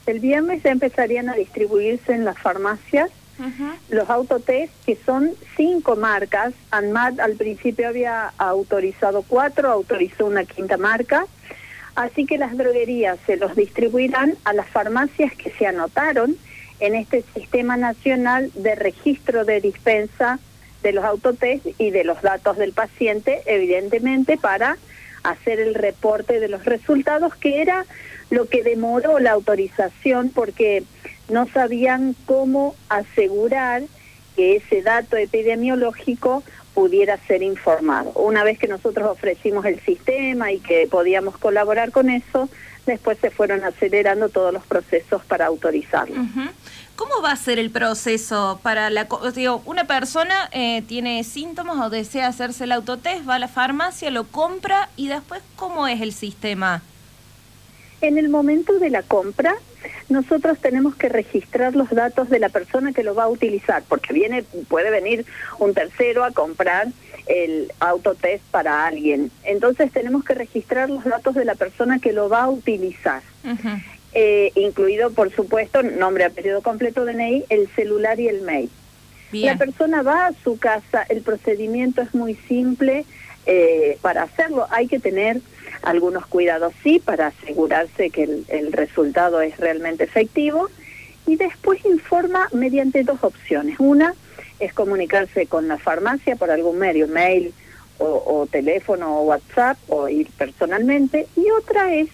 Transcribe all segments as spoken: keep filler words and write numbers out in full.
El viernes ya empezarían a distribuirse en las farmacias uh-huh. los autotest, que son cinco marcas. ANMAT al principio había autorizado cuatro, autorizó una quinta marca. Así que las droguerías se los distribuirán a las farmacias que se anotaron en este Sistema Nacional de Registro de Dispensa de los autotest y de los datos del paciente, evidentemente para hacer el reporte de los resultados, que era lo que demoró la autorización, porque no sabían cómo asegurar que ese dato epidemiológico pudiera ser informado. Una vez que nosotros ofrecimos el sistema y que podíamos colaborar con eso, después se fueron acelerando todos los procesos para autorizarlo. Uh-huh. ¿Cómo va a ser el proceso para la... Digo, una persona eh, tiene síntomas o desea hacerse el autotest, va a la farmacia, lo compra y después, ¿cómo es el sistema? En el momento de la compra, nosotros tenemos que registrar los datos de la persona que lo va a utilizar, porque viene, puede venir un tercero a comprar el autotest para alguien. Entonces tenemos que registrar los datos de la persona que lo va a utilizar. Uh-huh. eh, incluido, por supuesto, nombre, apellido completo, D N I, el celular y el mail. Bien. La persona va a su casa, el procedimiento es muy simple. Eh, para hacerlo hay que tener algunos cuidados, sí, para asegurarse que el, el resultado es realmente efectivo, y después informa mediante dos opciones. Una es comunicarse con la farmacia por algún medio, mail o, o teléfono o WhatsApp, o ir personalmente, y otra es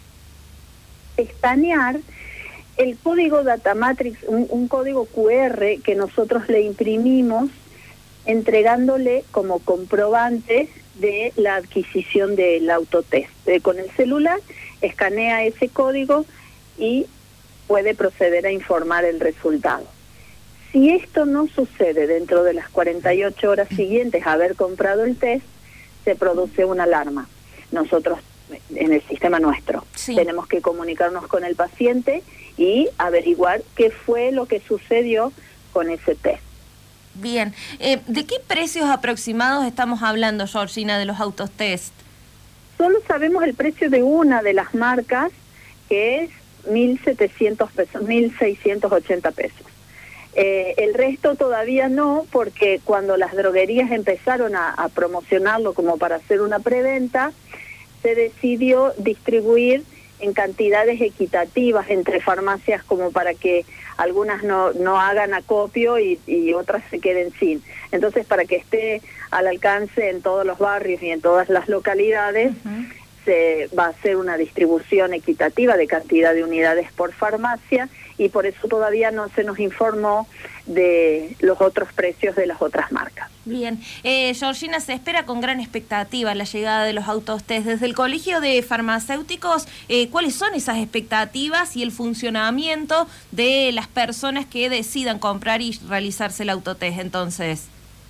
escanear el código Datamatrix, un, un código Q R que nosotros le imprimimos entregándole como comprobante de la adquisición del autotest. Eh, con el celular escanea ese código y puede proceder a informar el resultado. Si esto no sucede dentro de las cuarenta y ocho horas siguientes a haber comprado el test, se produce una alarma. Nosotros, en el sistema nuestro, sí. tenemos que comunicarnos con el paciente y averiguar qué fue lo que sucedió con ese test. Bien. Eh, ¿De qué precios aproximados estamos hablando, Georgina, de los autotest? Solo sabemos el precio de una de las marcas, que es mil setecientos pesos, mil seiscientos ochenta pesos. Eh, el resto todavía no, porque cuando las droguerías empezaron a, a promocionarlo como para hacer una preventa, se decidió distribuir en cantidades equitativas entre farmacias, como para que algunas no, no hagan acopio y, y otras se queden sin. Entonces, para que esté al alcance en todos los barrios y en todas las localidades, uh-huh. se va a hacer una distribución equitativa de cantidad de unidades por farmacia, y por eso todavía no se nos informó de los otros precios de las otras marcas. Bien. Eh, Georgina, se espera con gran expectativa la llegada de los autotest. Desde el Colegio de Farmacéuticos, eh, ¿cuáles son esas expectativas y el funcionamiento de las personas que decidan comprar y realizarse el autotest entonces?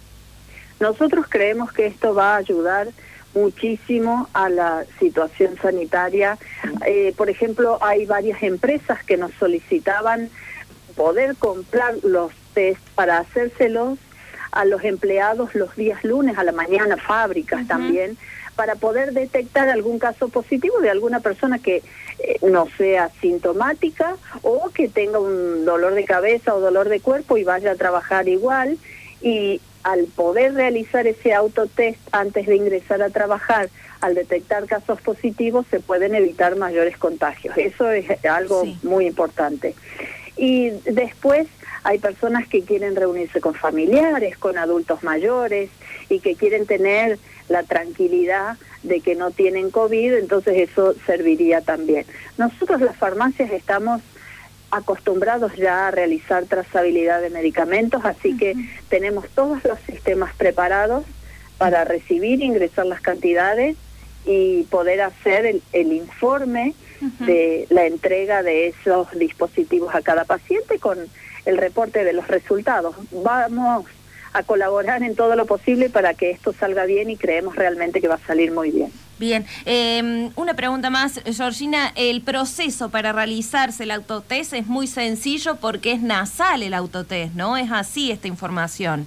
Nosotros creemos que esto va a ayudar muchísimo a la situación sanitaria. Eh, por ejemplo, hay varias empresas que nos solicitaban poder comprar los test para hacérselos a los empleados los días lunes a la mañana, fábricas uh-huh. también, para poder detectar algún caso positivo de alguna persona que eh, no sea sintomática o que tenga un dolor de cabeza o dolor de cuerpo y vaya a trabajar igual. Y al poder realizar ese autotest antes de ingresar a trabajar, al detectar casos positivos, se pueden evitar mayores contagios. Eso es algo sí. muy importante. Y después hay personas que quieren reunirse con familiares, con adultos mayores, y que quieren tener la tranquilidad de que no tienen COVID, entonces eso serviría también. Nosotros, las farmacias, estamos acostumbrados ya a realizar trazabilidad de medicamentos, así uh-huh. que tenemos todos los sistemas preparados para recibir e ingresar las cantidades y poder hacer el, el informe uh-huh. de la entrega de esos dispositivos a cada paciente con el reporte de los resultados. Vamos a colaborar en todo lo posible para que esto salga bien, y creemos realmente que va a salir muy bien. Bien, eh, una pregunta más, Georgina. El proceso para realizarse el autotest es muy sencillo porque es nasal el autotest, ¿no? Es así esta información.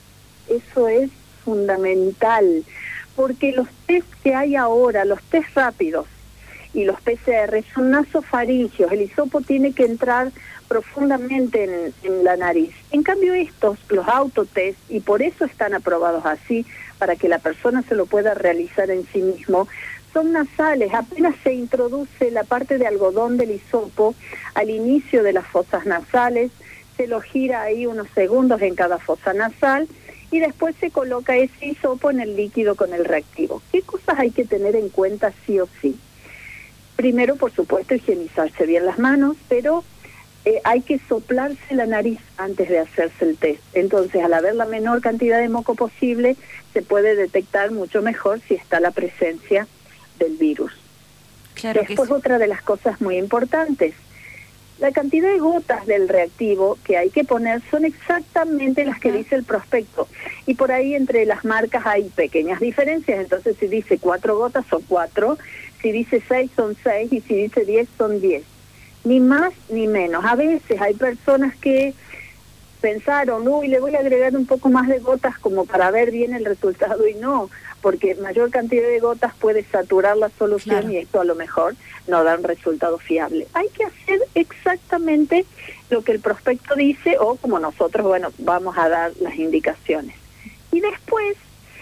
Eso es fundamental, porque los test que hay ahora, los test rápidos y los P C R son nasofaringios, el hisopo tiene que entrar profundamente en, en la nariz. En cambio estos, los autotest, y por eso están aprobados así, para que la persona se lo pueda realizar en sí mismo, son nasales, apenas se introduce la parte de algodón del hisopo al inicio de las fosas nasales, se lo gira ahí unos segundos en cada fosa nasal y después se coloca ese hisopo en el líquido con el reactivo. ¿Qué cosas hay que tener en cuenta sí o sí? Primero, por supuesto, higienizarse bien las manos, pero eh, hay que soplarse la nariz antes de hacerse el test. Entonces, al haber la menor cantidad de moco posible, se puede detectar mucho mejor si está la presencia del virus. Claro. Después, que sí. Otra de las cosas muy importantes, la cantidad de gotas del reactivo que hay que poner son exactamente las que dice el prospecto. Y por ahí entre las marcas hay pequeñas diferencias. Entonces, si dice cuatro gotas son cuatro, si dice seis son seis y si dice diez son diez. Ni más ni menos. A veces hay personas que pensaron, uy, le voy a agregar un poco más de gotas como para ver bien el resultado, y no, porque mayor cantidad de gotas puede saturar la solución. Claro. Y esto a lo mejor no da un resultado fiable. Hay que hacer exactamente lo que el prospecto dice, o como nosotros, bueno, vamos a dar las indicaciones. Y después,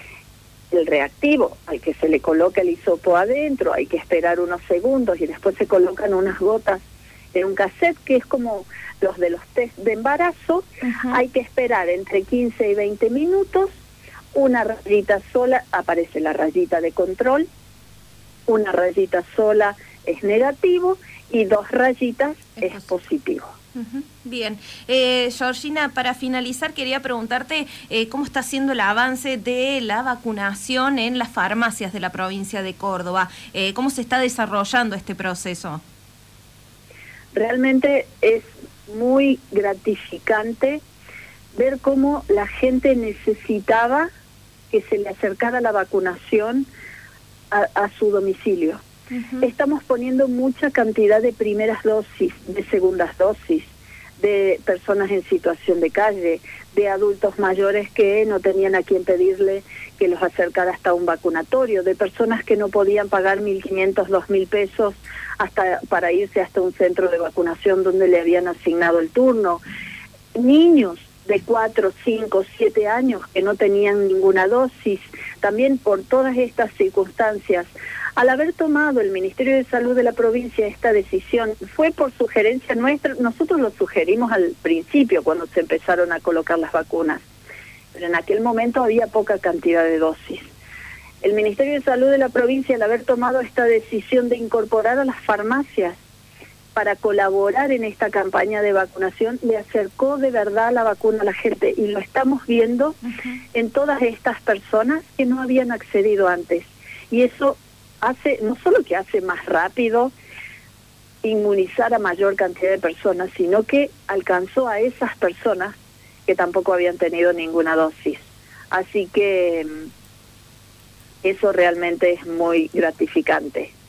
el reactivo, al que se le coloca el hisopo adentro, hay que esperar unos segundos y después se colocan unas gotas en un cassette, que es como los de los test de embarazo. Uh-huh. Hay que esperar entre quince y veinte minutos, una rayita sola, aparece la rayita de control, una rayita sola es negativo y dos rayitas es, es positivo. Uh-huh. Bien, eh, Georgina, para finalizar quería preguntarte eh, cómo está siendo el avance de la vacunación en las farmacias de la provincia de Córdoba, eh, cómo se está desarrollando este proceso. Realmente es muy gratificante ver cómo la gente necesitaba que se le acercara la vacunación a, a su domicilio. Uh-huh. Estamos poniendo mucha cantidad de primeras dosis, de segundas dosis, de personas en situación de calle, de adultos mayores que no tenían a quien pedirle que los acercara hasta un vacunatorio, de personas que no podían pagar mil quinientos, dos mil pesos hasta para irse hasta un centro de vacunación donde le habían asignado el turno, niños de cuatro, cinco, siete años que no tenían ninguna dosis. También por todas estas circunstancias, al haber tomado el Ministerio de Salud de la provincia esta decisión, fue por sugerencia nuestra. Nosotros lo sugerimos al principio cuando se empezaron a colocar las vacunas, pero en aquel momento había poca cantidad de dosis. El Ministerio de Salud de la provincia, al haber tomado esta decisión de incorporar a las farmacias para colaborar en esta campaña de vacunación, le acercó de verdad la vacuna a la gente, y lo estamos viendo uh-huh. en todas estas personas que no habían accedido antes. Y eso hace, no solo que hace más rápido inmunizar a mayor cantidad de personas, sino que alcanzó a esas personas que tampoco habían tenido ninguna dosis. Así que eso realmente es muy gratificante.